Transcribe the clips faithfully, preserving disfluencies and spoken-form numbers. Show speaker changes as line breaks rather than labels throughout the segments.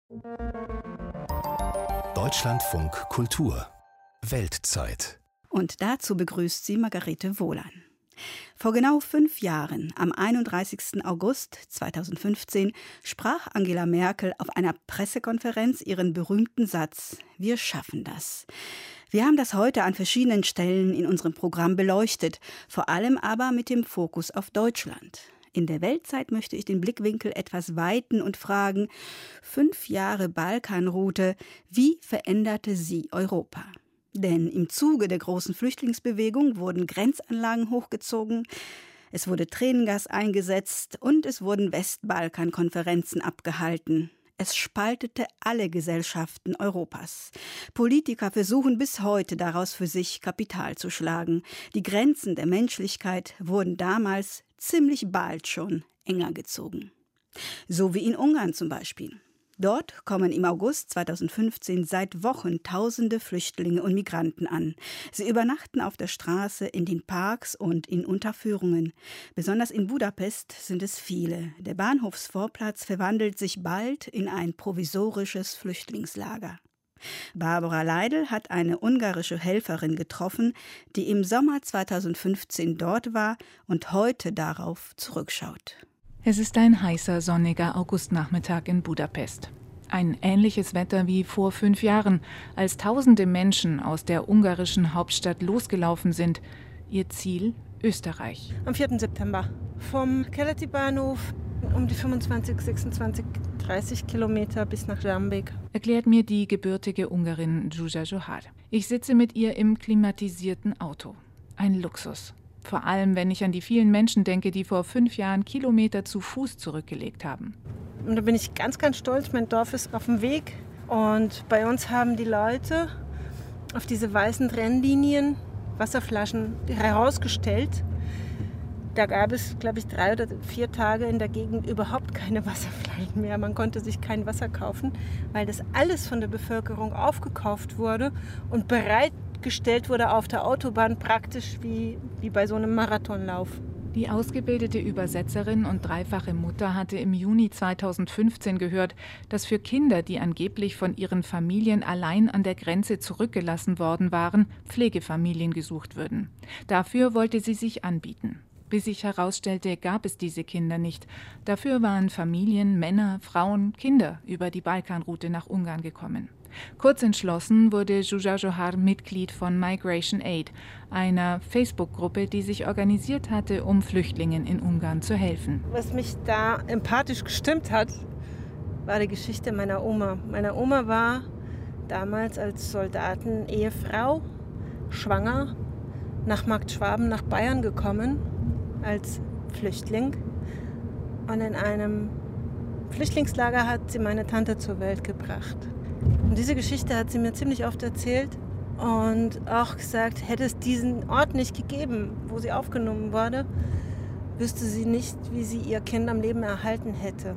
Deutschlandfunk Kultur Weltzeit.
Und dazu begrüßt sie Margarete Wohlan. Vor genau fünf Jahren, am einunddreißigsten August zweitausendfünfzehn, sprach Angela Merkel auf einer Pressekonferenz ihren berühmten Satz: Wir schaffen das. Wir haben das heute an verschiedenen Stellen in unserem Programm beleuchtet, vor allem aber mit dem Fokus auf Deutschland. In der Weltzeit möchte ich den Blickwinkel etwas weiten und fragen: Fünf Jahre Balkanroute, wie veränderte sie Europa? Denn im Zuge der großen Flüchtlingsbewegung wurden Grenzanlagen hochgezogen, es wurde Tränengas eingesetzt und es wurden Westbalkan-Konferenzen abgehalten. Es spaltete alle Gesellschaften Europas. Politiker versuchen bis heute daraus für sich Kapital zu schlagen. Die Grenzen der Menschlichkeit wurden damals ziemlich bald schon enger gezogen. So wie in Ungarn zum Beispiel. Dort kommen im August zweitausendfünfzehn seit Wochen tausende Flüchtlinge und Migranten an. Sie übernachten auf der Straße, in den Parks und in Unterführungen. Besonders in Budapest sind es viele. Der Bahnhofsvorplatz verwandelt sich bald in ein provisorisches Flüchtlingslager. Barbara Leidl hat eine ungarische Helferin getroffen, die im Sommer zweitausendfünfzehn dort war und heute darauf zurückschaut.
Es ist ein heißer, sonniger Augustnachmittag in Budapest. Ein ähnliches Wetter wie vor fünf Jahren, als tausende Menschen aus der ungarischen Hauptstadt losgelaufen sind. Ihr Ziel Österreich.
Am vierten September. Vom Keleti Bahnhof um die fünfundzwanzig, sechsundzwanzig, dreißig Kilometer bis nach Zsámbék.
Erklärt mir die gebürtige Ungarin Zsuzsa Johar. Ich sitze mit ihr im klimatisierten Auto. Ein Luxus. Vor allem, wenn ich an die vielen Menschen denke, die vor fünf Jahren Kilometer zu Fuß zurückgelegt haben.
Und da bin ich ganz, ganz stolz. Mein Dorf ist auf dem Weg. Und bei uns haben die Leute auf diese weißen Trennlinien Wasserflaschen herausgestellt. Da gab es, glaube ich, drei oder vier Tage in der Gegend überhaupt keine Wasserflaschen mehr. Man konnte sich kein Wasser kaufen, weil das alles von der Bevölkerung aufgekauft wurde und bereitgestellt wurde auf der Autobahn, praktisch wie, wie bei so einem Marathonlauf.
Die ausgebildete Übersetzerin und dreifache Mutter hatte im Juni zweitausendfünfzehn gehört, dass für Kinder, die angeblich von ihren Familien allein an der Grenze zurückgelassen worden waren, Pflegefamilien gesucht würden. Dafür wollte sie sich anbieten. Bis sich herausstellte, gab es diese Kinder nicht. Dafür waren Familien, Männer, Frauen, Kinder über die Balkanroute nach Ungarn gekommen. Kurz entschlossen wurde Zsuzsa Johar Mitglied von Migration Aid, einer Facebook-Gruppe, die sich organisiert hatte, um Flüchtlingen in Ungarn zu helfen.
Was mich da empathisch gestimmt hat, war die Geschichte meiner Oma. Meine Oma war damals als Soldaten-Ehefrau, schwanger, nach Markt Schwaben nach Bayern gekommen, als Flüchtling. Und in einem Flüchtlingslager hat sie meine Tante zur Welt gebracht. Und diese Geschichte hat sie mir ziemlich oft erzählt und auch gesagt, hätte es diesen Ort nicht gegeben, wo sie aufgenommen wurde, wüsste sie nicht, wie sie ihr Kind am Leben erhalten hätte.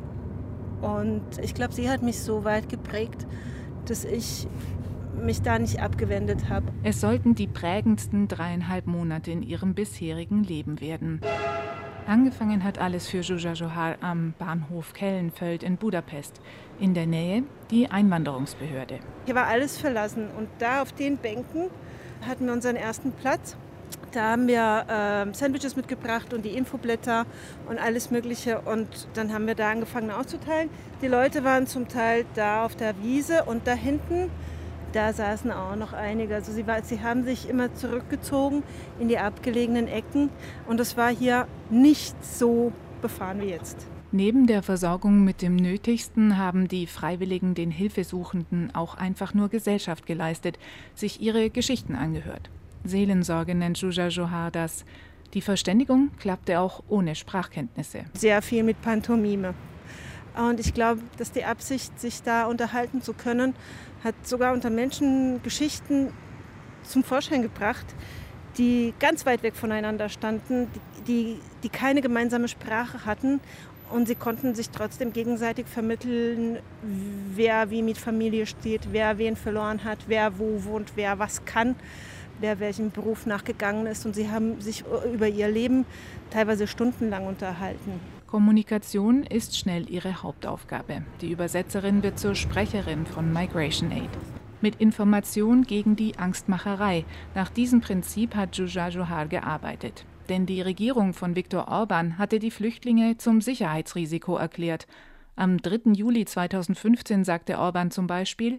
Und ich glaube, sie hat mich so weit geprägt, dass ich mich da nicht abgewendet habe.
Es sollten die prägendsten dreieinhalb Monate in ihrem bisherigen Leben werden. Angefangen hat alles für Zsuzsa Johar am Bahnhof Kellenföld in Budapest. In der Nähe die Einwanderungsbehörde.
Hier war alles verlassen und da auf den Bänken hatten wir unseren ersten Platz. Da haben wir äh, Sandwiches mitgebracht und die Infoblätter und alles Mögliche. Und dann haben wir da angefangen auszuteilen. Die Leute waren zum Teil da auf der Wiese und da hinten, da saßen auch noch einige. Also sie, war, sie haben sich immer zurückgezogen in die abgelegenen Ecken. Und es war hier nicht so befahren wie jetzt.
Neben der Versorgung mit dem Nötigsten haben die Freiwilligen den Hilfesuchenden auch einfach nur Gesellschaft geleistet, sich ihre Geschichten angehört. Seelensorge nennt Zsuzsa Johar das. Die Verständigung klappte auch ohne Sprachkenntnisse.
Sehr viel mit Pantomime. Und ich glaube, dass die Absicht, sich da unterhalten zu können, hat sogar unter Menschen Geschichten zum Vorschein gebracht, die ganz weit weg voneinander standen, die, die keine gemeinsame Sprache hatten. Und sie konnten sich trotzdem gegenseitig vermitteln, wer wie mit Familie steht, wer wen verloren hat, wer wo wohnt, wer was kann, wer welchem Beruf nachgegangen ist. Und sie haben sich über ihr Leben teilweise stundenlang unterhalten.
Kommunikation ist schnell ihre Hauptaufgabe. Die Übersetzerin wird zur Sprecherin von Migration Aid. Mit Information gegen die Angstmacherei. Nach diesem Prinzip hat Zsuzsa Johar gearbeitet. Denn die Regierung von Viktor Orbán hatte die Flüchtlinge zum Sicherheitsrisiko erklärt. Am dritten Juli zweitausendfünfzehn sagte Orbán zum Beispiel: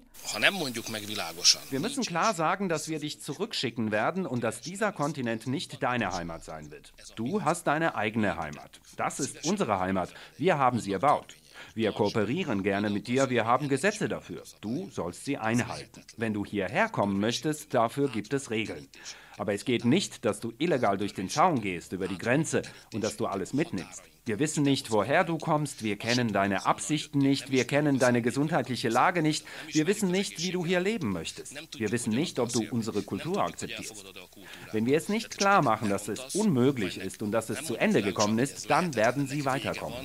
Wir müssen klar sagen, dass wir dich zurückschicken werden und dass dieser Kontinent nicht deine Heimat sein wird. Du hast deine eigene Heimat. Das ist unsere Heimat. Wir haben sie erbaut. Wir kooperieren gerne mit dir, wir haben Gesetze dafür. Du sollst sie einhalten. Wenn du hierher kommen möchtest, dafür gibt es Regeln. Aber es geht nicht, dass du illegal durch den Zaun gehst, über die Grenze und dass du alles mitnimmst. Wir wissen nicht, woher du kommst, wir kennen deine Absichten nicht, wir kennen deine gesundheitliche Lage nicht, wir wissen nicht, wie du hier leben möchtest. Wir wissen nicht, ob du unsere Kultur akzeptierst. Wenn wir es nicht klar machen, dass es unmöglich ist und dass es zu Ende gekommen ist, dann werden sie weiterkommen.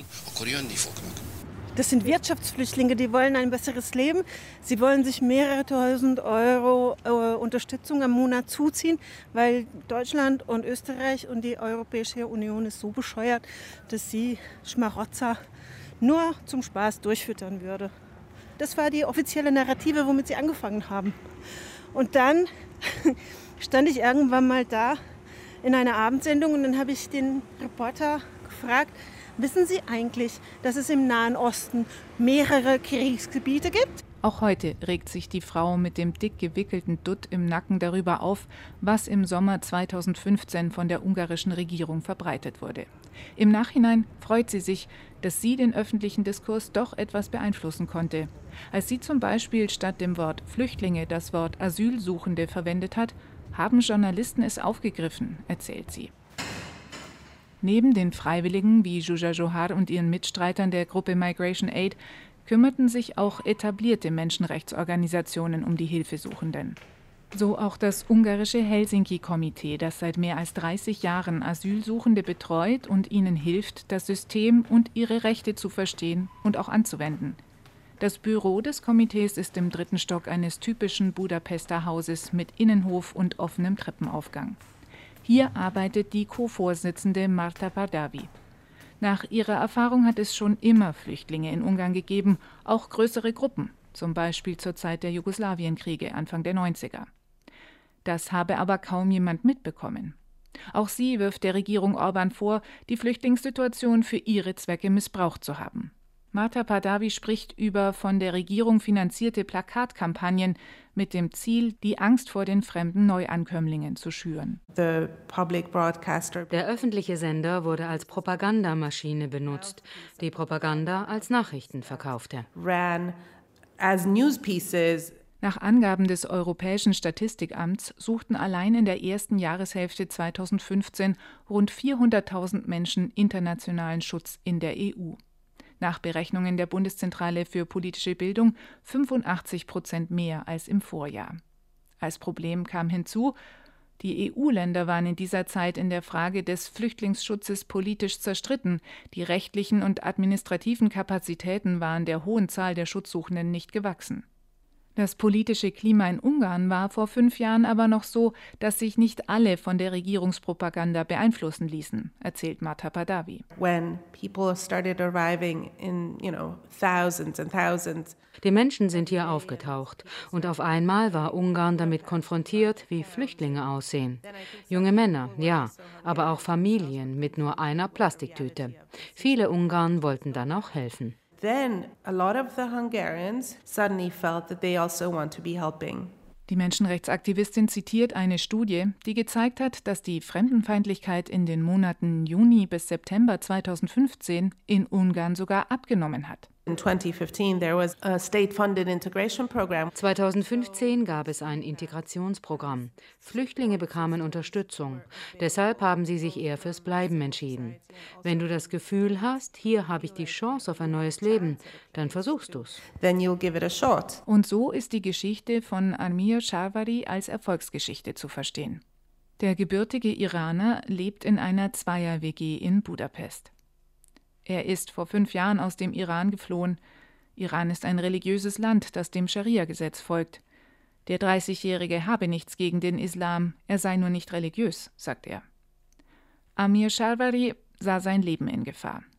Das sind Wirtschaftsflüchtlinge, die wollen ein besseres Leben. Sie wollen sich mehrere tausend Euro äh, Unterstützung am Monat zuziehen, weil Deutschland und Österreich und die Europäische Union ist so bescheuert, dass sie Schmarotzer nur zum Spaß durchfüttern würde. Das war die offizielle Narrative, womit sie angefangen haben. Und dann stand ich irgendwann mal da in einer Abendsendung und dann habe ich den Reporter gefragt: Wissen Sie eigentlich, dass es im Nahen Osten mehrere Kriegsgebiete gibt?
Auch heute regt sich die Frau mit dem dick gewickelten Dutt im Nacken darüber auf, was im Sommer zweitausendfünfzehn von der ungarischen Regierung verbreitet wurde. Im Nachhinein freut sie sich, dass sie den öffentlichen Diskurs doch etwas beeinflussen konnte. Als sie zum Beispiel statt dem Wort Flüchtlinge das Wort Asylsuchende verwendet hat, haben Journalisten es aufgegriffen, erzählt sie. Neben den Freiwilligen wie Zsuzsa Johar und ihren Mitstreitern der Gruppe Migration Aid kümmerten sich auch etablierte Menschenrechtsorganisationen um die Hilfesuchenden. So auch das ungarische Helsinki-Komitee, das seit mehr als dreißig Jahren Asylsuchende betreut und ihnen hilft, das System und ihre Rechte zu verstehen und auch anzuwenden. Das Büro des Komitees ist im dritten Stock eines typischen Budapester Hauses mit Innenhof und offenem Treppenaufgang. Hier arbeitet die Co-Vorsitzende Marta Pardavi. Nach ihrer Erfahrung hat es schon immer Flüchtlinge in Ungarn gegeben, auch größere Gruppen, zum Beispiel zur Zeit der Jugoslawienkriege Anfang der neunziger. Das habe aber kaum jemand mitbekommen. Auch sie wirft der Regierung Orbán vor, die Flüchtlingssituation für ihre Zwecke missbraucht zu haben. Marta Pardavi spricht über von der Regierung finanzierte Plakatkampagnen mit dem Ziel, die Angst vor den fremden Neuankömmlingen zu schüren.
Der öffentliche Sender wurde als Propagandamaschine benutzt, die Propaganda als Nachrichten verkaufte.
Nach Angaben des Europäischen Statistikamts suchten allein in der ersten Jahreshälfte zweitausendfünfzehn rund vierhunderttausend Menschen internationalen Schutz in der E U. Nach Berechnungen der Bundeszentrale für politische Bildung fünfundachtzig Prozent mehr als im Vorjahr. Als Problem kam hinzu, die E U-Länder waren in dieser Zeit in der Frage des Flüchtlingsschutzes politisch zerstritten. Die rechtlichen und administrativen Kapazitäten waren der hohen Zahl der Schutzsuchenden nicht gewachsen. Das politische Klima in Ungarn war vor fünf Jahren aber noch so, dass sich nicht alle von der Regierungspropaganda beeinflussen ließen, erzählt Marta Pardavi.
When people started arriving in, you know, thousands and thousands. Die Menschen sind hier aufgetaucht und auf einmal war Ungarn damit konfrontiert, wie Flüchtlinge aussehen. Junge Männer, ja, aber auch Familien mit nur einer Plastiktüte. Viele Ungarn wollten dann auch helfen.
Then a lot of the Hungarians suddenly felt that they also want to be helping.
Die Menschenrechtsaktivistin zitiert eine Studie, die gezeigt hat, dass die Fremdenfeindlichkeit in den Monaten Juni bis September zweitausendfünfzehn in Ungarn sogar abgenommen hat.
In twenty fifteen there was a state-funded integration program.
zweitausendfünfzehn gab es ein Integrationsprogramm. Flüchtlinge bekamen Unterstützung. Deshalb haben sie sich eher fürs Bleiben entschieden. Wenn du das Gefühl hast, hier habe ich die Chance auf ein neues Leben, dann versuchst du's.
Then you'll give it a shot.
Und so ist die Geschichte von Amir Sharvari als Erfolgsgeschichte zu verstehen. Der gebürtige Iraner lebt in einer Zweier-W G in Budapest. Er ist vor fünf Jahren aus dem Iran geflohen. Iran ist ein religiöses Land, das dem Scharia-Gesetz folgt. Der dreißigjährige habe nichts gegen den Islam, er sei nur nicht religiös, sagt er. Amir Sharvari sah sein Leben in Gefahr.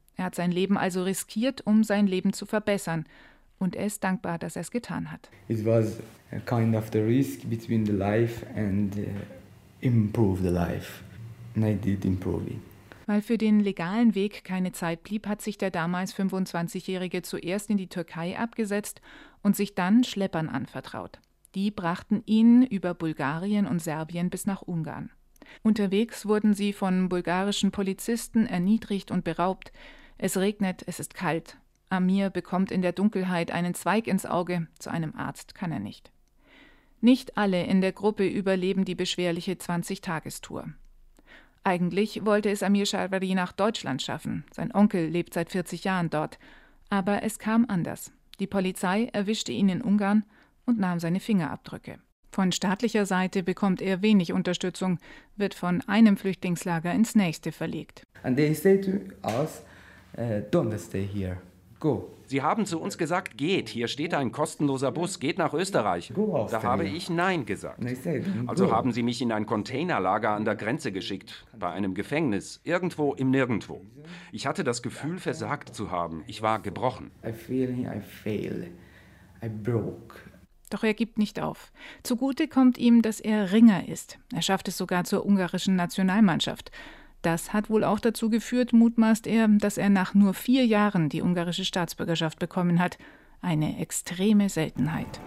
Er hat sein Leben also riskiert, um sein Leben zu verbessern. Und er ist dankbar, dass er es getan hat.
It was a kind of the risk between the life and uh, improve the life. And I did improve it.
Weil für den legalen Weg keine Zeit blieb, hat sich der damals fünfundzwanzigjährige zuerst in die Türkei abgesetzt und sich dann Schleppern anvertraut. Die brachten ihn über Bulgarien und Serbien bis nach Ungarn. Unterwegs wurden sie von bulgarischen Polizisten erniedrigt und beraubt. Es regnet, es ist kalt. Amir bekommt in der Dunkelheit einen Zweig ins Auge, zu einem Arzt kann er nicht. Nicht alle in der Gruppe überleben die beschwerliche zwanzig-Tagestour. Eigentlich wollte es Amir Sharvari nach Deutschland schaffen. Sein Onkel lebt seit vierzig Jahren dort. Aber es kam anders. Die Polizei erwischte ihn in Ungarn und nahm seine Fingerabdrücke. Von staatlicher Seite bekommt er wenig Unterstützung, wird von einem Flüchtlingslager ins nächste verlegt.
And they say to us, uh, don't stay here. Go.
Sie haben zu uns gesagt, geht, hier steht ein kostenloser Bus, geht nach Österreich. Da habe ich Nein gesagt. Also haben sie mich in ein Containerlager an der Grenze geschickt, bei einem Gefängnis, irgendwo im Nirgendwo. Ich hatte das Gefühl, versagt zu haben. Ich war gebrochen.
I feel I fail. I broke.
Doch er gibt nicht auf. Zugute kommt ihm, dass er Ringer ist. Er schafft es sogar zur ungarischen Nationalmannschaft. Das hat wohl auch dazu geführt, mutmaßt er, dass er nach nur vier Jahren die ungarische Staatsbürgerschaft bekommen hat. Eine extreme Seltenheit.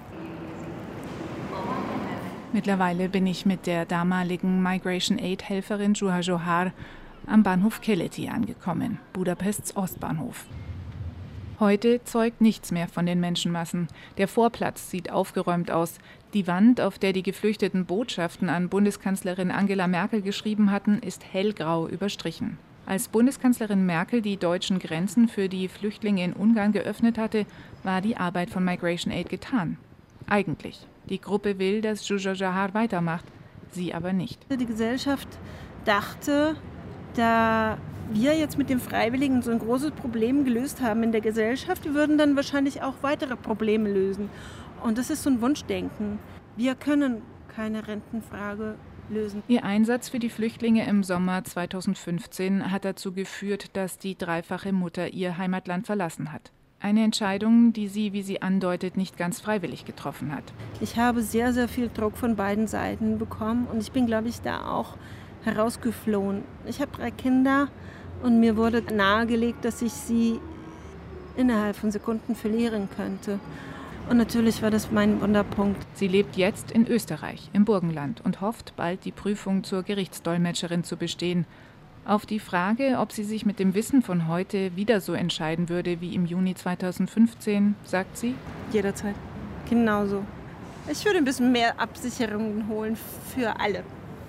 Mittlerweile bin ich mit der damaligen Migration Aid-Helferin Juha Johar am Bahnhof Keleti angekommen, Budapests Ostbahnhof. Heute zeugt nichts mehr von den Menschenmassen. Der Vorplatz sieht aufgeräumt aus. Die Wand, auf der die Geflüchteten Botschaften an Bundeskanzlerin Angela Merkel geschrieben hatten, ist hellgrau überstrichen. Als Bundeskanzlerin Merkel die deutschen Grenzen für die Flüchtlinge in Ungarn geöffnet hatte, war die Arbeit von Migration Aid getan. Eigentlich. Die Gruppe will, dass Juha Johar weitermacht, sie aber nicht.
Die Gesellschaft dachte, da wir jetzt mit den Freiwilligen so ein großes Problem gelöst haben in der Gesellschaft, wir würden dann wahrscheinlich auch weitere Probleme lösen. Und das ist so ein Wunschdenken. Wir können keine Rentenfrage lösen.
Ihr Einsatz für die Flüchtlinge im Sommer zweitausendfünfzehn hat dazu geführt, dass die dreifache Mutter ihr Heimatland verlassen hat. Eine Entscheidung, die sie, wie sie andeutet, nicht ganz freiwillig getroffen hat.
Ich habe sehr, sehr viel Druck von beiden Seiten bekommen und ich bin, glaube ich, da auch herausgeflohen. Ich habe drei Kinder und mir wurde nahegelegt, dass ich sie innerhalb von Sekunden verlieren könnte. Und natürlich war das mein Wunderpunkt.
Sie lebt jetzt in Österreich, im Burgenland, und hofft, bald die Prüfung zur Gerichtsdolmetscherin zu bestehen. Auf die Frage, ob sie sich mit dem Wissen von heute wieder so entscheiden würde wie im Juni zweitausendfünfzehn, sagt sie:
Jederzeit. Genauso. Ich würde ein bisschen mehr Absicherungen holen für alle.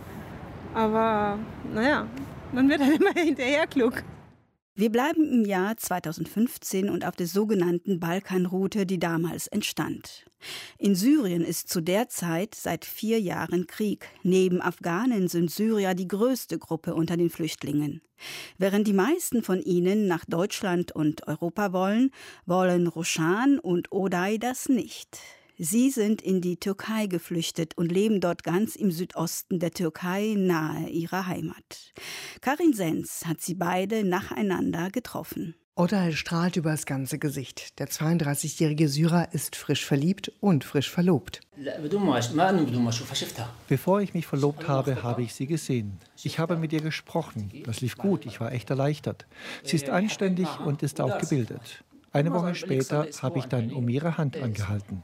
Aber naja, man wird halt immer hinterher klug.
Wir bleiben im Jahr zweitausendfünfzehn und auf der sogenannten Balkanroute, die damals entstand. In Syrien ist zu der Zeit seit vier Jahren Krieg. Neben Afghanen sind Syrier die größte Gruppe unter den Flüchtlingen. Während die meisten von ihnen nach Deutschland und Europa wollen, wollen Roshan und Oday das nicht. Sie sind in die Türkei geflüchtet und leben dort ganz im Südosten der Türkei, nahe ihrer Heimat. Karin Sens hat sie beide nacheinander getroffen.
Oday strahlt über das ganze Gesicht. Der zweiunddreißigjährige Syrer ist frisch verliebt und frisch verlobt.
Bevor ich mich verlobt habe, habe ich sie gesehen. Ich habe mit ihr gesprochen. Das lief gut, ich war echt erleichtert. Sie ist anständig und ist auch gebildet. Eine Woche später habe ich dann um ihre Hand angehalten.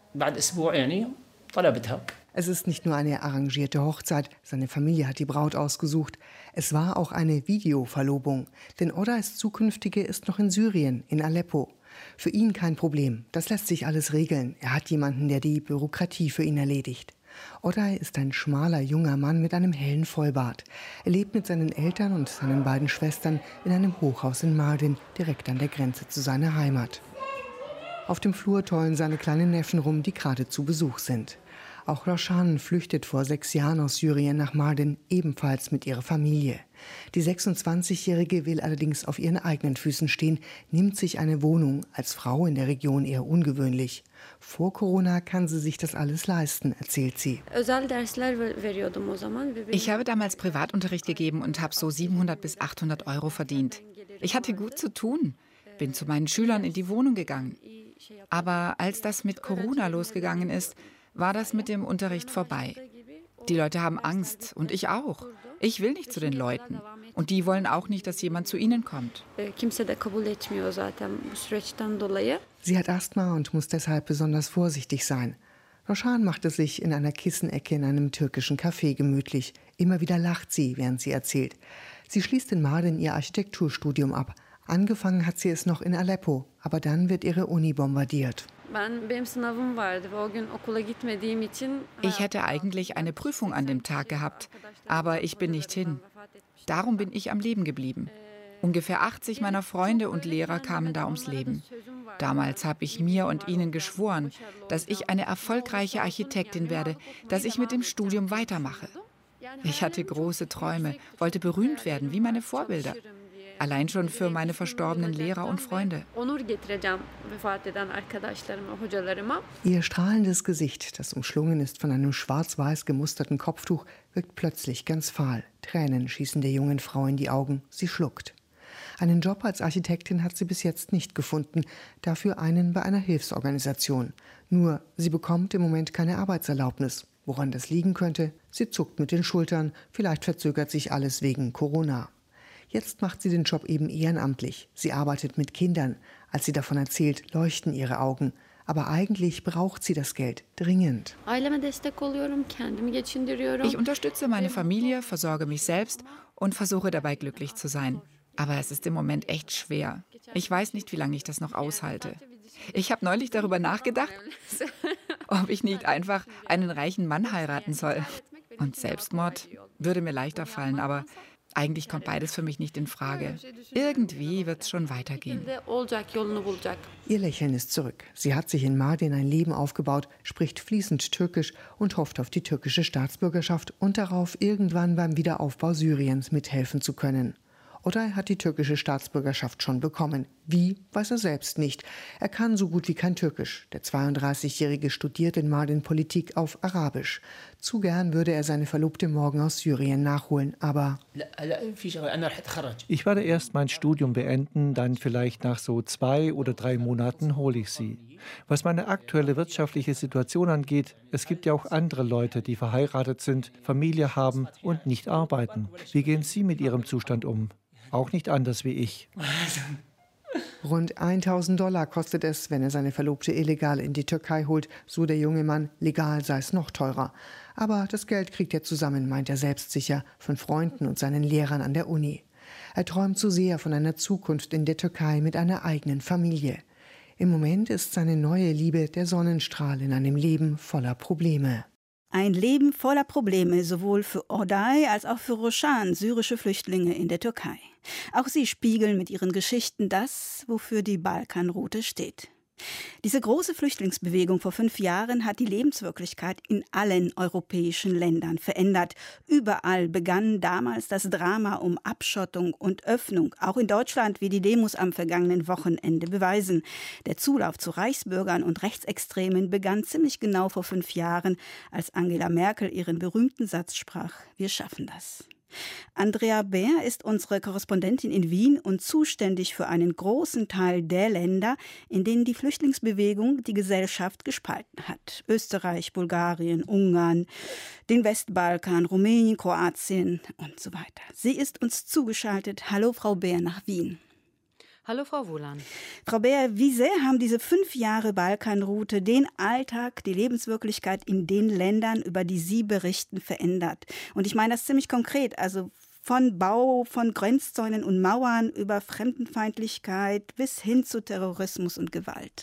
Es ist nicht nur eine arrangierte Hochzeit, seine Familie hat die Braut ausgesucht. Es war auch eine Videoverlobung, denn Odays zukünftige ist noch in Syrien, in Aleppo. Für ihn kein Problem, das lässt sich alles regeln. Er hat jemanden, der die Bürokratie für ihn erledigt. Oday ist ein schmaler, junger Mann mit einem hellen Vollbart. Er lebt mit seinen Eltern und seinen beiden Schwestern in einem Hochhaus in Mardin, direkt an der Grenze zu seiner Heimat. Auf dem Flur tollen seine kleinen Neffen rum, die gerade zu Besuch sind. Auch Roshan flüchtet vor sechs Jahren aus Syrien nach Mardin, ebenfalls mit ihrer Familie. Die sechsundzwanzigjährige will allerdings auf ihren eigenen Füßen stehen, nimmt sich eine Wohnung, als Frau in der Region eher ungewöhnlich. Vor Corona kann sie sich das alles leisten, erzählt sie.
Ich habe damals Privatunterricht gegeben und habe so siebenhundert bis achthundert Euro verdient. Ich hatte gut zu tun, bin zu meinen Schülern in die Wohnung gegangen. Aber als das mit Corona losgegangen ist, war das mit dem Unterricht vorbei. Die Leute haben Angst und ich auch. Ich will nicht zu den Leuten. Und die wollen auch nicht, dass jemand zu ihnen kommt.
Sie hat Asthma und muss deshalb besonders vorsichtig sein. Roshan macht es sich in einer Kissenecke in einem türkischen Café gemütlich. Immer wieder lacht sie, während sie erzählt. Sie schließt in Mardin ihr Architekturstudium ab. Angefangen hat sie es noch in Aleppo, aber dann wird ihre Uni bombardiert.
Ich hätte eigentlich eine Prüfung an dem Tag gehabt, aber ich bin nicht hin. Darum bin ich am Leben geblieben. Ungefähr achtzig meiner Freunde und Lehrer kamen da ums Leben. Damals habe ich mir und ihnen geschworen, dass ich eine erfolgreiche Architektin werde, dass ich mit dem Studium weitermache. Ich hatte große Träume, wollte berühmt werden, wie meine Vorbilder. Allein schon für meine verstorbenen Lehrer und Freunde.
Ihr strahlendes Gesicht, das umschlungen ist von einem schwarz-weiß gemusterten Kopftuch, wirkt plötzlich ganz fahl. Tränen schießen der jungen Frau in die Augen. Sie schluckt. Einen Job als Architektin hat sie bis jetzt nicht gefunden, dafür einen bei einer Hilfsorganisation. Nur, sie bekommt im Moment keine Arbeitserlaubnis. Woran das liegen könnte? Sie zuckt mit den Schultern. Vielleicht verzögert sich alles wegen Corona. Jetzt macht sie den Job eben ehrenamtlich. Sie arbeitet mit Kindern. Als sie davon erzählt, leuchten ihre Augen. Aber eigentlich braucht sie das Geld dringend.
Ich unterstütze meine Familie, versorge mich selbst und versuche dabei glücklich zu sein. Aber es ist im Moment echt schwer. Ich weiß nicht, wie lange ich das noch aushalte. Ich habe neulich darüber nachgedacht, ob ich nicht einfach einen reichen Mann heiraten soll. Und Selbstmord würde mir leichter fallen, aber eigentlich kommt beides für mich nicht in Frage. Irgendwie wird es schon weitergehen.
Ihr Lächeln ist zurück. Sie hat sich in Mardin ein Leben aufgebaut, spricht fließend Türkisch und hofft auf die türkische Staatsbürgerschaft und darauf, irgendwann beim Wiederaufbau Syriens mithelfen zu können. Oder er hat die türkische Staatsbürgerschaft schon bekommen. Wie, weiß er selbst nicht. Er kann so gut wie kein Türkisch. Der zweiunddreißigjährige studiert in Mardin Politik auf Arabisch. Zu gern würde er seine Verlobte morgen aus Syrien nachholen, aber...
Ich werde erst mein Studium beenden, dann vielleicht nach so zwei oder drei Monaten hole ich sie. Was meine aktuelle wirtschaftliche Situation angeht, es gibt ja auch andere Leute, die verheiratet sind, Familie haben und nicht arbeiten. Wie gehen Sie mit Ihrem Zustand um? Auch nicht anders wie ich.
Rund eintausend Dollar kostet es, wenn er seine Verlobte illegal in die Türkei holt, so der junge Mann. Legal sei es noch teurer. Aber das Geld kriegt er zusammen, meint er selbstsicher, von Freunden und seinen Lehrern an der Uni. Er träumt zu sehr von einer Zukunft in der Türkei mit einer eigenen Familie. Im Moment ist seine neue Liebe der Sonnenstrahl in einem Leben voller Probleme.
Ein Leben voller Probleme, sowohl für Orday als auch für Roshan, syrische Flüchtlinge in der Türkei. Auch sie spiegeln mit ihren Geschichten das, wofür die Balkanroute steht. Diese große Flüchtlingsbewegung vor fünf Jahren hat die Lebenswirklichkeit in allen europäischen Ländern verändert. Überall begann damals das Drama um Abschottung und Öffnung, auch in Deutschland, wie die Demos am vergangenen Wochenende beweisen. Der Zulauf zu Reichsbürgern und Rechtsextremen begann ziemlich genau vor fünf Jahren, als Angela Merkel ihren berühmten Satz sprach: Wir schaffen das. Andrea Bär ist unsere Korrespondentin in Wien und zuständig für einen großen Teil der Länder, in denen die Flüchtlingsbewegung die Gesellschaft gespalten hat. Österreich, Bulgarien, Ungarn, den Westbalkan, Rumänien, Kroatien und so weiter. Sie ist uns zugeschaltet. Hallo Frau Bär nach Wien.
Hallo Frau Wohlan.
Frau Bär, wie sehr haben diese fünf Jahre Balkanroute den Alltag, die Lebenswirklichkeit in den Ländern, über die Sie berichten, verändert? Und ich meine das ziemlich konkret, also von Bau von Grenzzäunen und Mauern über Fremdenfeindlichkeit bis hin zu Terrorismus und Gewalt.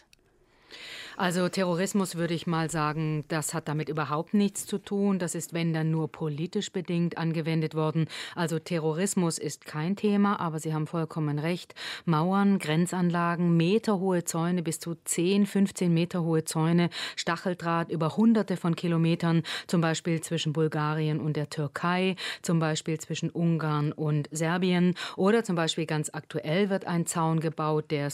Also Terrorismus würde ich mal sagen, das hat damit überhaupt nichts zu tun. Das ist, wenn dann, nur politisch bedingt angewendet worden. Also Terrorismus ist kein Thema, aber Sie haben vollkommen recht. Mauern, Grenzanlagen, meterhohe Zäune, bis zu zehn, fünfzehn Meter hohe Zäune, Stacheldraht über hunderte von Kilometern, zum Beispiel zwischen Bulgarien und der Türkei, zum Beispiel zwischen Ungarn und Serbien oder zum Beispiel ganz aktuell wird ein Zaun gebaut, der ist noch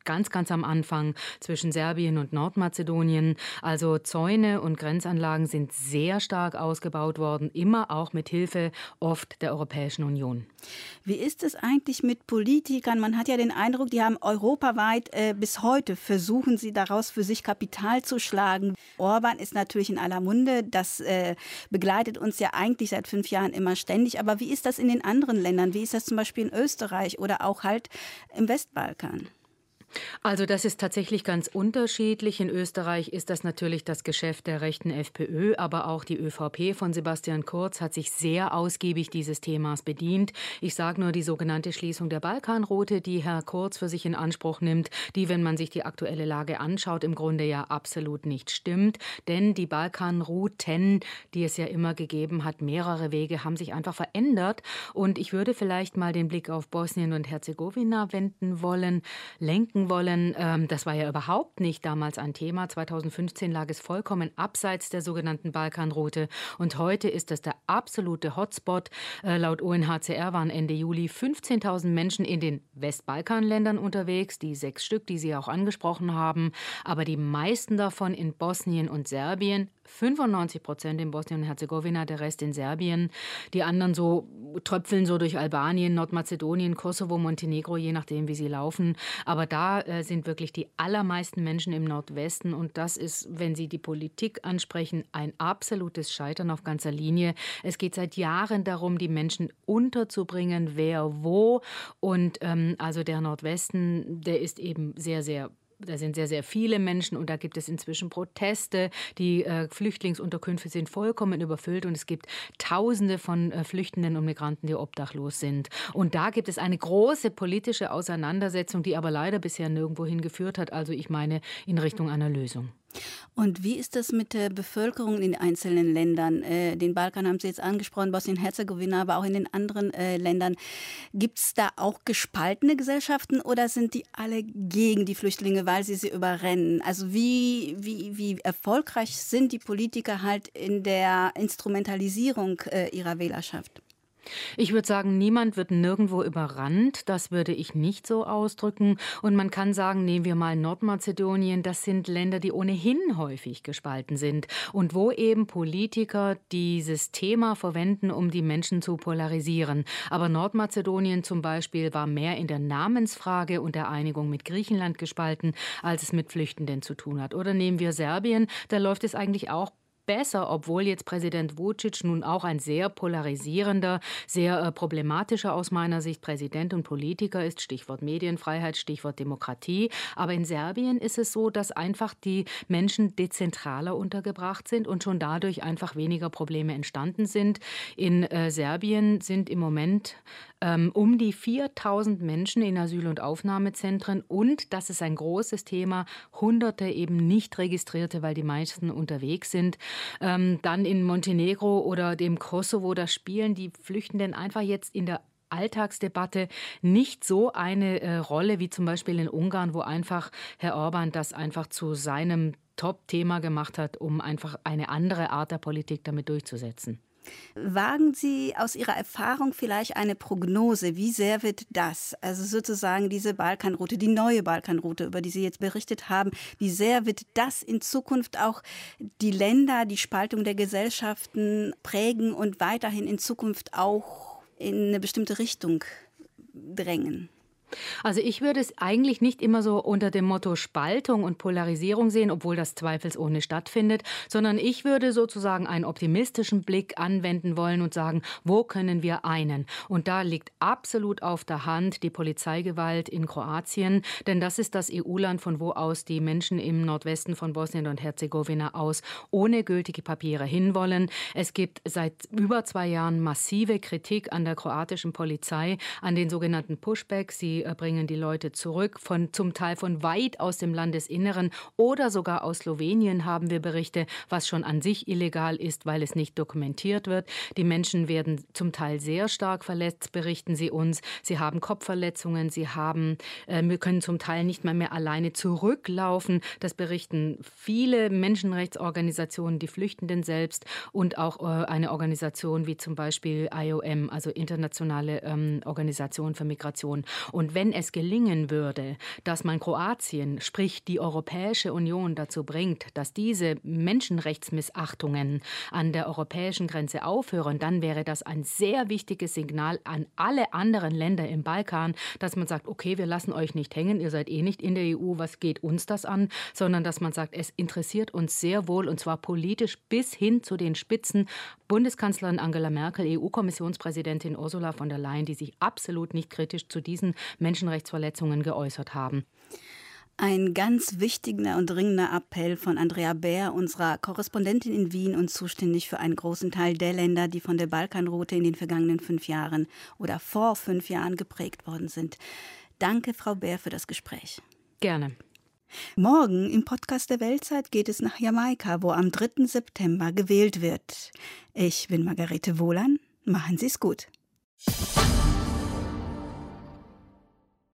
ganz, ganz am Anfang zwischen Serbien und Nordmazedonien. Also Zäune und Grenzanlagen sind sehr stark ausgebaut worden, immer auch mit Hilfe oft der Europäischen Union.
Wie ist es eigentlich mit Politikern? Man hat ja den Eindruck, die haben europaweit äh, bis heute versuchen sie daraus für sich Kapital zu schlagen. Orban ist natürlich in aller Munde, das äh, begleitet uns ja eigentlich seit fünf Jahren immer ständig. Aber wie ist das in den anderen Ländern? Wie ist das zum Beispiel in Österreich oder auch halt im Westbalkan?
Also das ist tatsächlich ganz unterschiedlich. In Österreich ist das natürlich das Geschäft der rechten FPÖ, aber auch die ÖVP von Sebastian Kurz hat sich sehr ausgiebig dieses Themas bedient. Ich sage nur die sogenannte Schließung der Balkanroute, die Herr Kurz für sich in Anspruch nimmt, die, wenn man sich die aktuelle Lage anschaut, im Grunde ja absolut nicht stimmt. Denn die Balkanrouten, die es ja immer gegeben hat, mehrere Wege, haben sich einfach verändert. Und ich würde vielleicht mal den Blick auf Bosnien und Herzegowina wenden wollen, lenken wollen. Das war ja überhaupt nicht damals ein Thema. zweitausendfünfzehn lag es vollkommen abseits der sogenannten Balkanroute. Und heute ist das der absolute Hotspot. Laut U N H C R waren Ende Juli fünfzehntausend Menschen in den Westbalkanländern unterwegs, die sechs Stück, die Sie auch angesprochen haben. Aber die meisten davon in Bosnien und Serbien. fünfundneunzig Prozent in Bosnien und Herzegowina, der Rest in Serbien. Die anderen so tröpfeln so durch Albanien, Nordmazedonien, Kosovo, Montenegro, je nachdem, wie sie laufen. Aber da äh, sind wirklich die allermeisten Menschen im Nordwesten. Und das ist, wenn Sie die Politik ansprechen, ein absolutes Scheitern auf ganzer Linie. Es geht seit Jahren darum, die Menschen unterzubringen, wer wo. Und ähm, also der Nordwesten, der ist eben sehr, sehr Da sind sehr, sehr viele Menschen und da gibt es inzwischen Proteste. Die äh, Flüchtlingsunterkünfte sind vollkommen überfüllt und es gibt Tausende von äh, Flüchtenden und Migranten, die obdachlos sind. Und da gibt es eine große politische Auseinandersetzung, die aber leider bisher nirgendwo hingeführt hat. Also ich meine in Richtung einer Lösung.
Und wie ist das mit der Bevölkerung in den einzelnen Ländern? Äh, den Balkan haben Sie jetzt angesprochen, Bosnien-Herzegowina, aber auch in den anderen äh, Ländern. Gibt es da auch gespaltene Gesellschaften oder sind die alle gegen die Flüchtlinge, weil sie sie überrennen? Also wie, wie, wie erfolgreich sind die Politiker halt in der Instrumentalisierung äh, ihrer Wählerschaft?
Ich würde sagen, niemand wird nirgendwo überrannt. Das würde ich nicht so ausdrücken. Und man kann sagen, nehmen wir mal Nordmazedonien. Das sind Länder, die ohnehin häufig gespalten sind. Und wo eben Politiker dieses Thema verwenden, um die Menschen zu polarisieren. Aber Nordmazedonien zum Beispiel war mehr in der Namensfrage und der Einigung mit Griechenland gespalten, als es mit Flüchtenden zu tun hat. Oder nehmen wir Serbien. Da läuft es eigentlich auch besser, obwohl jetzt Präsident Vučić nun auch ein sehr polarisierender, sehr äh, problematischer aus meiner Sicht Präsident und Politiker ist, Stichwort Medienfreiheit, Stichwort Demokratie. Aber in Serbien ist es so, dass einfach die Menschen dezentraler untergebracht sind und schon dadurch einfach weniger Probleme entstanden sind. In äh, Serbien sind im Moment ähm, um die viertausend Menschen in Asyl- und Aufnahmezentren und, das ist ein großes Thema, Hunderte eben nicht registrierte, weil die meisten unterwegs sind. Ähm, dann in Montenegro oder dem Kosovo, da spielen die Flüchtenden einfach jetzt in der Alltagsdebatte nicht so eine äh, Rolle wie zum Beispiel in Ungarn, wo einfach Herr Orban das einfach zu seinem Top-Thema gemacht hat, um einfach eine andere Art der Politik damit durchzusetzen.
Wagen Sie aus Ihrer Erfahrung vielleicht eine Prognose? Wie sehr wird das, also sozusagen diese Balkanroute, die neue Balkanroute, über die Sie jetzt berichtet haben, wie sehr wird das in Zukunft auch die Länder, die Spaltung der Gesellschaften prägen und weiterhin in Zukunft auch in eine bestimmte Richtung drängen?
Also ich würde es eigentlich nicht immer so unter dem Motto Spaltung und Polarisierung sehen, obwohl das zweifelsohne stattfindet, sondern ich würde sozusagen einen optimistischen Blick anwenden wollen und sagen, wo können wir einen? Und da liegt absolut auf der Hand die Polizeigewalt in Kroatien, denn das ist das E U-Land, von wo aus die Menschen im Nordwesten von Bosnien und Herzegowina aus ohne gültige Papiere hinwollen. Es gibt seit über zwei Jahren massive Kritik an der kroatischen Polizei, an den sogenannten Pushbacks. Sie bringen die Leute zurück, von, zum Teil von weit aus dem Landesinneren oder sogar aus Slowenien haben wir Berichte, was schon an sich illegal ist, weil es nicht dokumentiert wird. Die Menschen werden zum Teil sehr stark verletzt, berichten sie uns. Sie haben Kopfverletzungen, sie haben, äh, wir können zum Teil nicht mal mehr alleine zurücklaufen. Das berichten viele Menschenrechtsorganisationen, die Flüchtenden selbst und auch äh, eine Organisation wie zum Beispiel I O M, also Internationale ähm, Organisation für Migration. Und Und wenn es gelingen würde, dass man Kroatien, sprich die Europäische Union dazu bringt, dass diese Menschenrechtsmissachtungen an der europäischen Grenze aufhören, dann wäre das ein sehr wichtiges Signal an alle anderen Länder im Balkan, dass man sagt, okay, wir lassen euch nicht hängen, ihr seid eh nicht in der E U, was geht uns das an? Sondern dass man sagt, es interessiert uns sehr wohl, und zwar politisch bis hin zu den Spitzen. Bundeskanzlerin Angela Merkel, E U-Kommissionspräsidentin Ursula von der Leyen, die sich absolut nicht kritisch zu diesen Menschenrechtsverletzungen geäußert haben.
Ein ganz wichtiger und dringender Appell von Andrea Baer, unserer Korrespondentin in Wien und zuständig für einen großen Teil der Länder, die von der Balkanroute in den vergangenen fünf Jahren oder vor fünf Jahren geprägt worden sind. Danke, Frau Baer, für das Gespräch.
Gerne.
Morgen im Podcast der Weltzeit geht es nach Jamaika, wo am dritten September gewählt wird. Ich bin Margarete Wohlan. Machen Sie es gut.